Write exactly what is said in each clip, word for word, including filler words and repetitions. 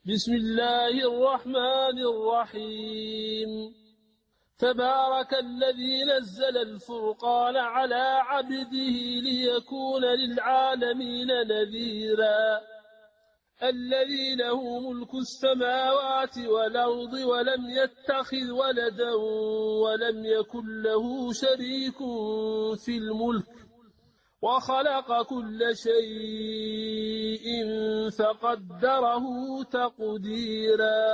بسم الله الرحمن الرحيم. تبارك الذي نزل الفرقان على عبده ليكون للعالمين نذيرا. الذي له ملك السماوات والأرض ولم يتخذ ولدا ولم يكن له شريك في الملك وخلق كل شيء فقدره تقديرا.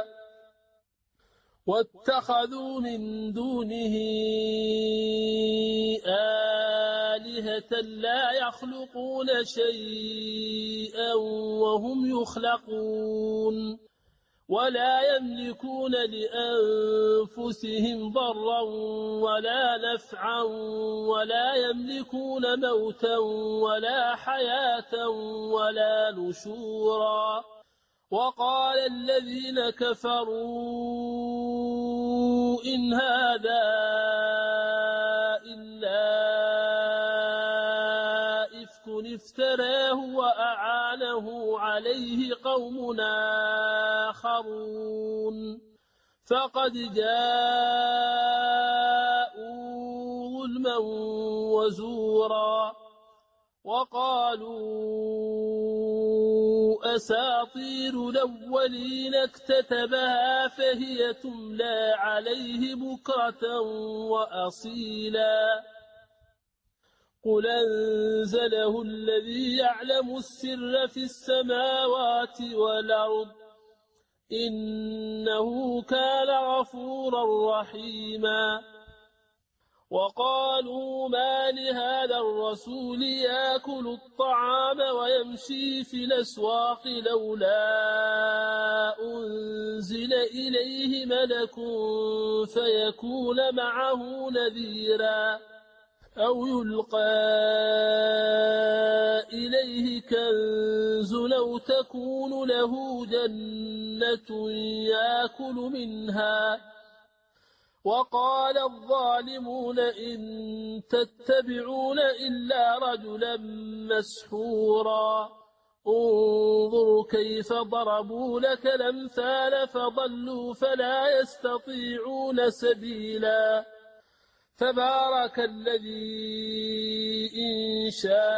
واتخذوا من دونه آلهة لا يخلقون شيئا وهم يخلقون ولا يملكون لأنفسهم ضرا ولا نفعا ولا يملكون موتا ولا حياة ولا نشورا. وقال الذين كفروا إن هذا إلا إفك افتراه وأعانه عليه قوم آخرون فقد جاءوا ظلما وزورا. وقالوا أساطير الأولين اكتتبها فهي تملى عليه بكرة وأصيلا. قل أنزله الذي يعلم السر في السماوات والأرض إنه كان غفورا رحيما. وقالوا ما لهذا الرسول يأكل الطعام ويمشي في الأسواق لولا أنزل إليه ملك فيكون معه نذيرا أو يلقى إليه كنز أو تكون له جنة يأكل منها. وقال الظالمون إن تتبعون إلا رجلا مسحورا. انظر كيف ضربوا لك الأمثال فضلوا فلا يستطيعون سبيلا. تبارك الذي إن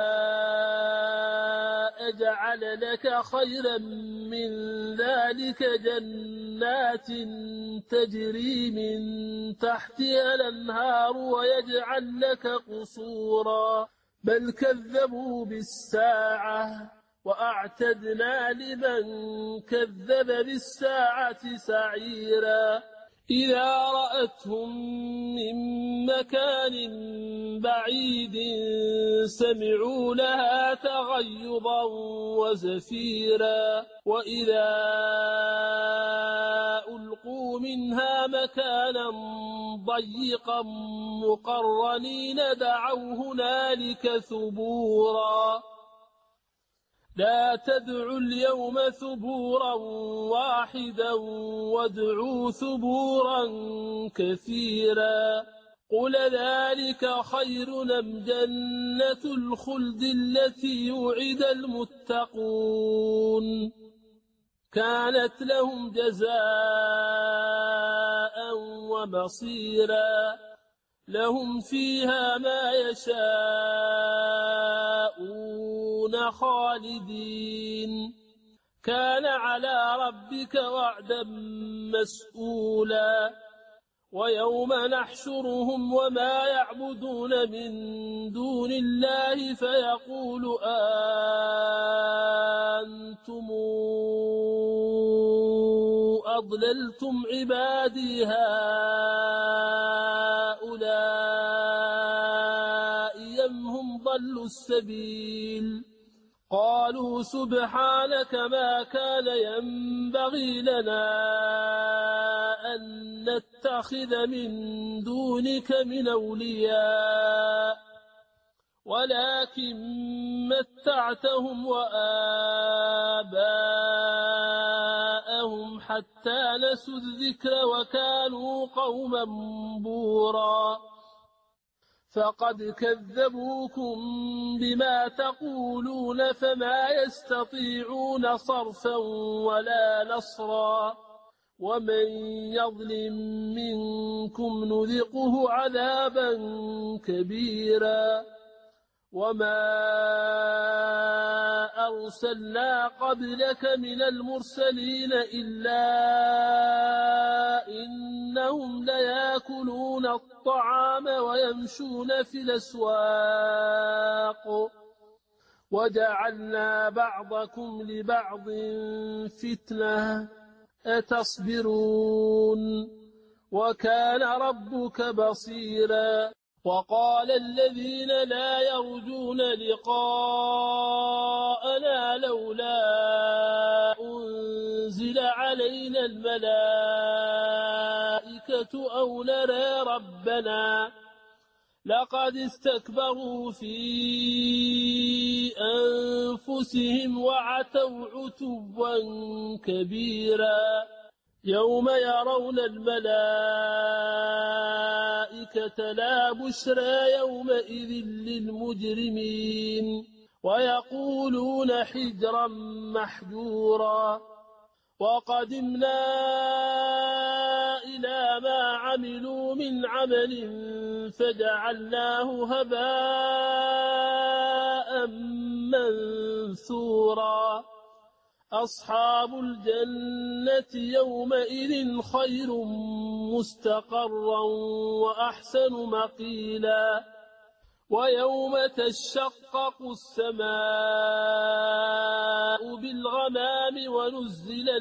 شاء جعل لك خيرا من ذلك جنات تجري من تحتها الأنهار ويجعل لك قصورا بل كذبوا بالساعة وأعتدنا لمن كذب بالساعة سعيرا. إذا رأتهم من مكان بعيد سمعوا لها تغيظا وزفيرا وإذا ألقوا منها مكانا ضيقا مقرنين دعوا هنالك ثبورا. لا تدعوا اليوم ثبورا واحدا وادعوا ثبورا كثيرا. قل ذلك خير أم جنة الخلد التي وعد المتقون كانت لهم جزاء ومصيرا لهم فيها ما يشاءون خالدين كان على ربك وعدا مسئولا. ويوم نحشرهم وما يعبدون من دون الله فيقول أنتم أضللتم عبادي هؤلاء أم هم ضلوا السبيل. قالوا سبحانك ما كان ينبغي لنا أن نتخذ من دونك من أولياء ولكن متعتهم وآباءهم حتى نسوا الذكر وكانوا قوما بورا. فقد كذبوكم بما تقولون فما يستطيعون صرفا ولا نصرا ومن يظلم منكم نذقه عذابا كبيرا وما أرسلنا قبلك من المرسلين إلا إنهم ليأكلون الطعام ويمشون في الأسواق وجعلنا بعضكم لبعض فتنة أتصبرون وكان ربك بصيرا وقال الذين لا يرجون لقاءنا لولا أنزل علينا الملائكة أو نرى ربنا لقد استكبروا في أنفسهم وعتوا عتوا كبيرا يوم يرون الملائكة لا بشرى يومئذ للمجرمين ويقولون حجرا محجورا وقدمنا إلى ما عملوا من عمل فجعلناه هباء منثورا أصحاب الجنة يومئذ خير مستقرا وأحسن مقيلا ويوم تشقق السماء بالغمام ونزل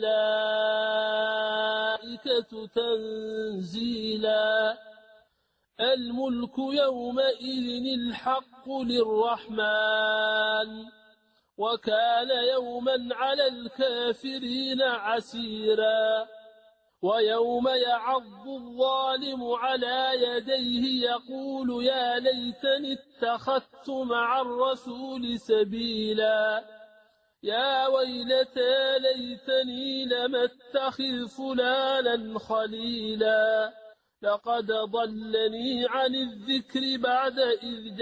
الملائكة تنزيلا الملك يومئذ الحق للرحمن وكان يوما على الكافرين عسيرا ويوم يعض الظالم على يديه يقول يا ليتني اتخذت مع الرسول سبيلا يا ويلتى ليتني لم اتخذ فلانا خليلا لقد ضلني عن الذكر بعد إذ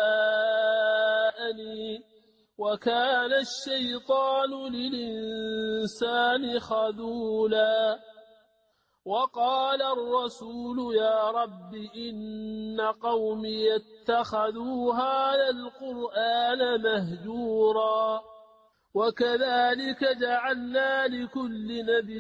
جاءني وكان الشيطان للإنسان خذولا وقال الرسول يا رب إن قومي اتخذوا هذا القرآن مهجورا وكذلك جعلنا لكل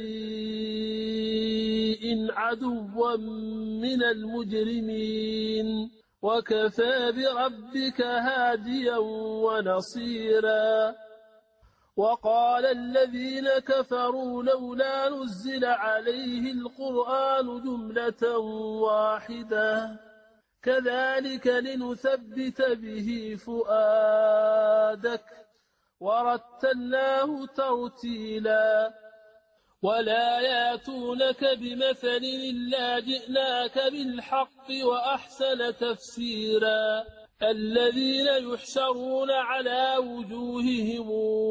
نبي عدوا من المجرمين وكفى بربك هاديا ونصيرا وقال الذين كفروا لولا نزل عليه القرآن جملة واحدة كذلك لنثبت به فؤادك ورتلناه ترتيلا ولا ياتونك بمثل إلا جئناك بالحق وأحسن تفسيرا الذين يحشرون على وجوههم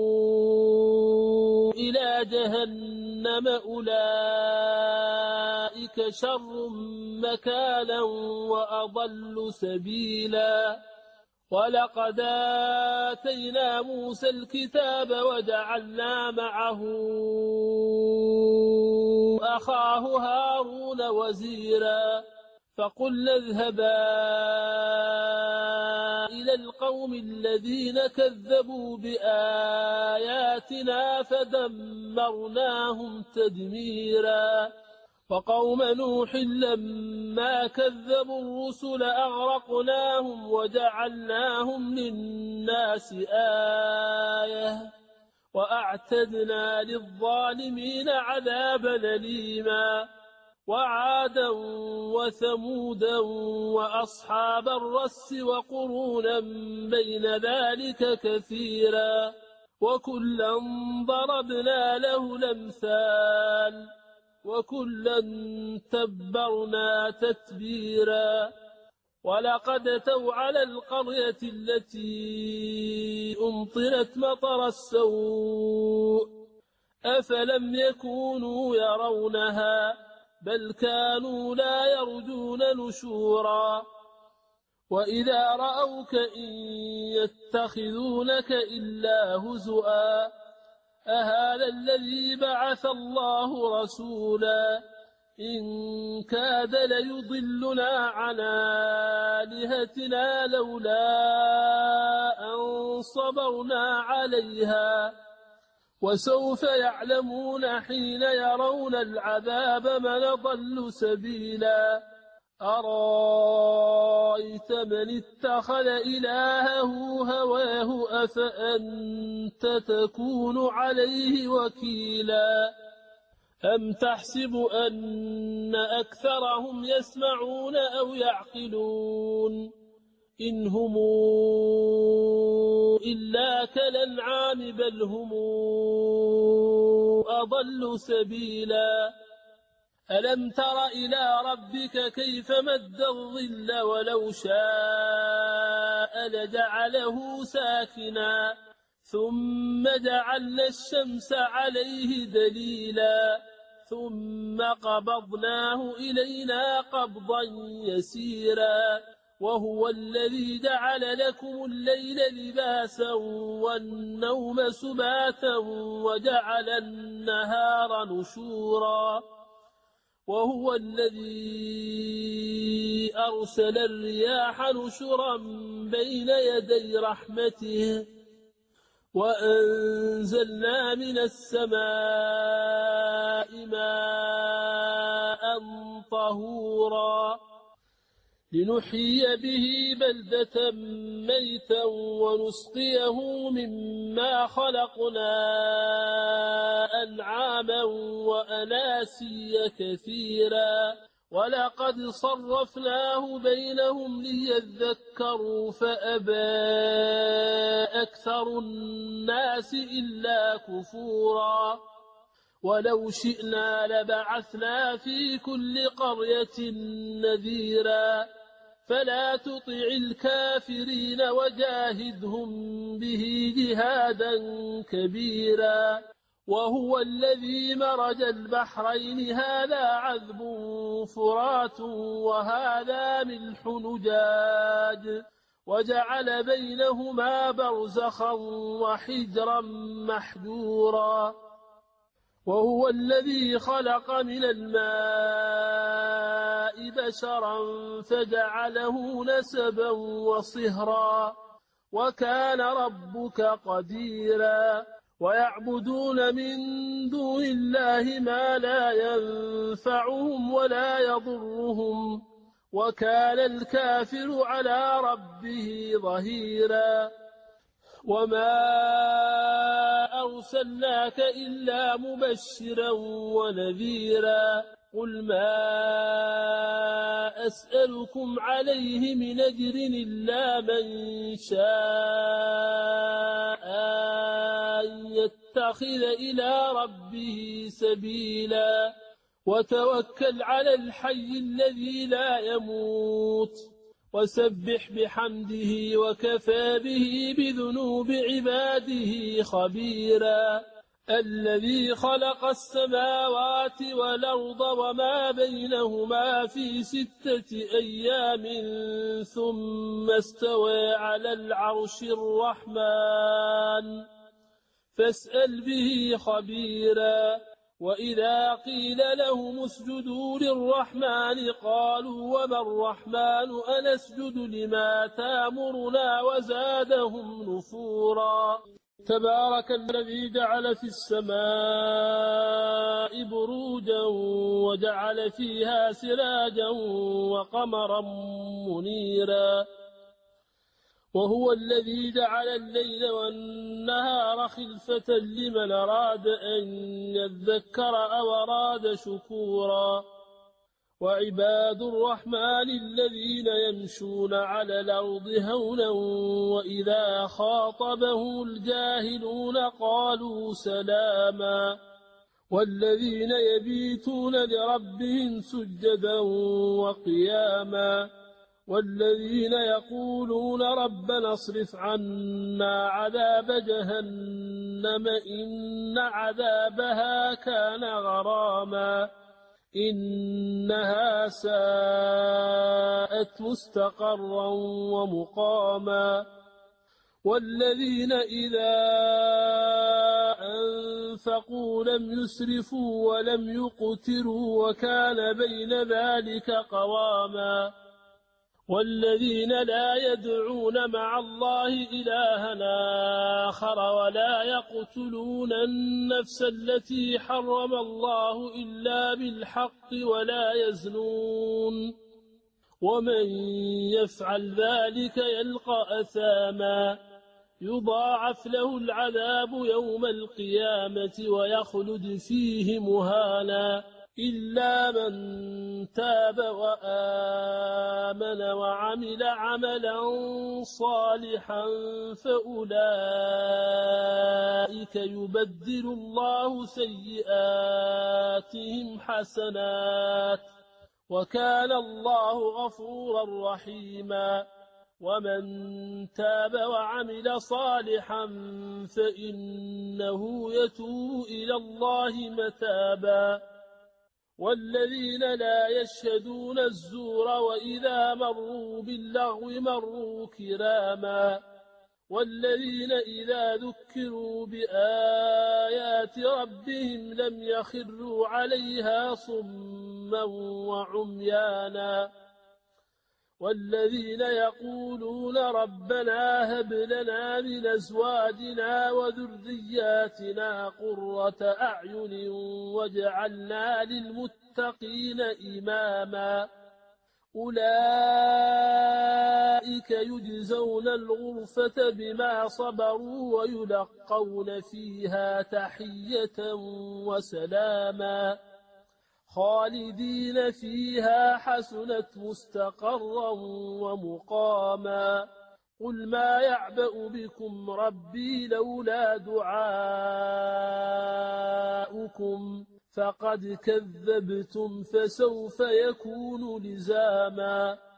إلى جهنم أولئك شر مكانا وأضل سبيلا ولقد آتينا موسى الكتاب وجعلنا معه أخاه هارون وزيرا فقلنا اذهبا إلى القوم الذين كذبوا بآياتنا فدمرناهم تدميرا وقوم نوح لما كذبوا الرسل أغرقناهم وجعلناهم للناس آية وأعتدنا للظالمين عذابا أليما وعادا وثمودا وأصحاب الرس وقرونا بين ذلك كثيرا وكلا ضربنا له الأمثال وكلا تبرنا تتبيرا ولقد أتوا على القرية التي أمطرت مطر السوء أفلم يكونوا يرونها بل كانوا لا يرجون نشورا وإذا رأوك إن يتخذونك إلا هزؤا أهذا الذي بعث الله رسولا إن كاد ليضلنا عن آلهتنا لولا أن صبرنا عليها وسوف يعلمون حين يرون العذاب من ضل سبيلا أرأيت من اتخذ إلهه هواه أفأنت تكون عليه وكيلا أم تحسب أن أكثرهم يسمعون أو يعقلون إن هم إلا كالأنعام بل هم أضل سبيلا ألم تر إلى ربك كيف مد الظل ولو شاء لجعله ساكنا ثم جعلنا الشمس عليه دليلا ثم قبضناه إلينا قبضا يسيرا وهو الذي جعل لكم الليل لباسا والنوم سباتا وجعل النهار نشورا وهو الذي أرسل الرياح نشرا بين يدي رحمته وأنزلنا من السماء ماء طهورا لنحيي به بلدة ميتا ونسقيه مما خلقنا أنعاما وأناسيا كثيرا ولقد صرفناه بينهم ليذكروا فأبى أكثر الناس إلا كفورا ولو شئنا لبعثنا في كل قرية نذيرا فلا تطع الكافرين وجاهدهم به جهادا كبيرا وهو الذي مرج البحرين هذا عذب فرات وهذا ملح نجاج وجعل بينهما برزخا وحجرا محجورا وهو الذي خلق من الماء بشرا فجعله نسبا وصهرا وكان ربك قديرا ويعبدون من دون الله ما لا ينفعهم ولا يضرهم وكان الكافر على ربه ظهيرا وما أرسلناك إلا مبشرا ونذيرا قل ما أسألكم عليه من أجر إلا من شاء أن يتخذ إلى ربه سبيلا وتوكل على الحي الذي لا يموت وسبح بحمده وكفى به بذنوب عباده خبيرا الذي خلق السماوات والأرض وما بينهما في ستة أيام ثم استوى على العرش الرحمن فاسأل به خبيرا وإذا قيل لهم اسجدوا للرحمن قالوا وما الرحمن أنسجد لما تامرنا وزادهم نفورا تبارك الذي جعل في السماء بروجا وجعل فيها سراجا وقمرا منيرا وهو الذي جعل الليل والنهار خلفة لمن أراد أن يذكر أو أراد شكورا وعباد الرحمن الذين يمشون على الأرض هونا وإذا خاطبهم الجاهلون قالوا سلاما والذين يبيتون لربهم سجدا وقياما والذين يقولون ربنا اصرف عنا عذاب جهنم إن عذابها كان غراما إنها ساءت مستقرا ومقاما والذين إذا أنفقوا لم يسرفوا ولم يقتروا وكان بين ذلك قواما والذين لا يدعون مع الله إلها آخر ولا يقتلون النفس التي حرم الله إلا بالحق ولا يزنون ومن يفعل ذلك يلقى أثاما يضاعف له العذاب يوم القيامة ويخلد فيه مهانا إلا من تاب وآمن وعمل عملا صالحا فأولئك يبدل الله سيئاتهم حسنات وكان الله غفورا رحيما ومن تاب وعمل صالحا فإنه يتوب إلى الله متابا والذين لا يشهدون الزور وإذا مروا باللغو مروا كراما والذين إذا ذكروا بآيات ربهم لم يخروا عليها صما وعميانا والذين يقولون ربنا هب لنا من أزواجنا وذرياتنا قرة أعين واجعلنا للمتقين إماما أولئك يجزون الغرفة بما صبروا ويلقون فيها تحية وسلاما خالدين فيها حسنت مستقرا ومقاما قل ما يعبأ بكم ربي لولا دعاؤكم فقد كذبتم فسوف يكون لزاما